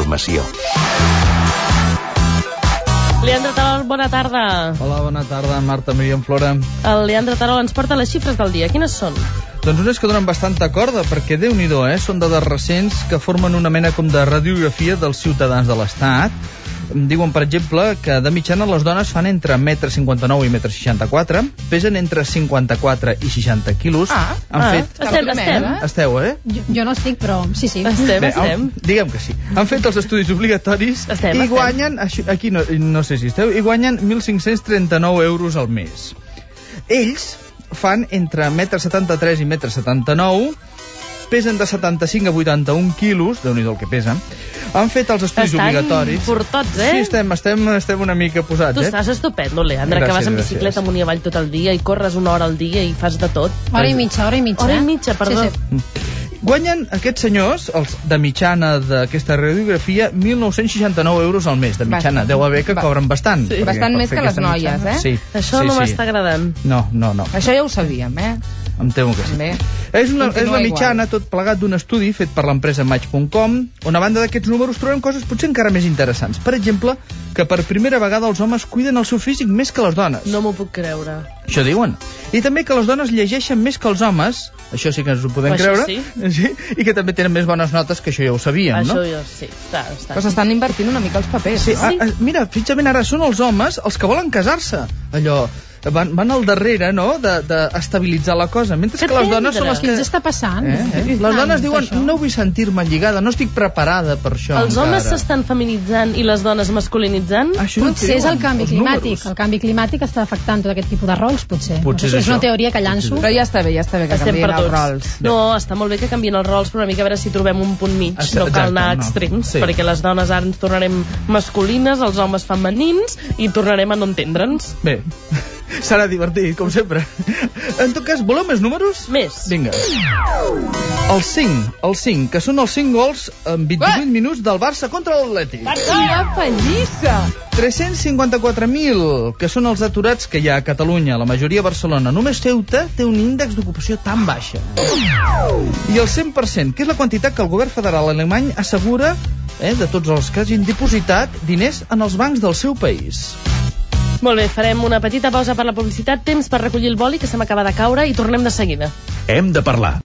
informació. Leandre Terol, bona tarda. Hola, bona tarda, Marta, Míriam, Flora. El Leandre Terol ens porta les xifres del dia. Quines són? Doncs unes que donen bastanta corda, perquè Déu-n'hi-do, són dades recents que formen una mena com de radiografia dels ciutadans de l'Estat. Diuen, per exemple, que de mitjana les dones fan entre 1,59 m i 1,64 m, pesen entre 54 i 60 quilos. Esteu, Jo no estic, però sí. Estem. Diguem que sí. Han fet els estudis obligatoris i guanyen, aquí no sé si esteu, i guanyen 1.539 euros al mes. Ells fan entre 1,73 m i 1,79 m, pesen de 75 a 81 quilos, Déu-n'hi-do el que pesen. Han fet els estudis obligatoris. Estan fortots, Sí, estem una mica posats, Tu estàs estupendo, Leandre, que vas en bicicleta amunt i avall tot el dia i corres una hora al dia i fas de tot. Hora i mitja. Hora i mitja, perdó. Sí. Guanyen aquests senyors, els de mitjana d'aquesta radiografia, 1.969 euros al mes, de mitjana. Deu haver que cobren bastant. Sí. Bastant més que les noies, Sí. Això no m'està agradant. No. Això ja ho sabíem, Em temo que sí. És la mitjana, tot plegat d'un estudi fet per l'empresa Match.com, on a banda d'aquests números trobem coses potser encara més interessants. Per exemple, que per primera vegada els homes cuiden el seu físic més que les dones. No m'ho puc creure. Això diuen. I també que les dones llegeixen més que els homes, això sí que ens ho podem creure, sí? I que també tenen més bones notes, que això ja ho sabíem, no? Això sí, Però s'estan invertint una mica els papers. Sí. Mira, fixament, ara són els homes els que volen casar-se. Allò, van al darrere, no?, d'estabilitzar la cosa, mentre que les dones són les que... Què ens està passant? Les dones diuen, no vull sentir-me lligada, no estic preparada per això. Els homes s'estan feminitzant i les dones masculinitzant? Potser és el canvi climàtic. El canvi climàtic està afectant tot aquest tipus de rols, potser. És una teoria que llanço. Però ja està bé que canvien els rols. No, està molt bé que canvien els rols, però una mica a veure si trobem un punt mig. No cal anar a extrems, perquè les dones ara ens tornarem masculines, els homes femenins, i tornarem a no entendre'ns. Bé, serà divertit, com sempre. En tot cas, voleu més números? Més. Vinga. El 5, que són els 5 gols en 28 minuts del Barça contra l'Atlètic. Quina pallissa! 354.000, que són els aturats que hi ha a Catalunya, la majoria a Barcelona. Només Ceuta té un índex d'ocupació tan baixa. I el 100%, que és la quantitat que el govern federal alemany assegura de tots els que hagin dipositat diners en els bancs del seu país. Molt bé, farem una petita pausa per la publicitat, temps per recollir el boli que se m'acaba de caure i tornem de seguida. Hem de parlar.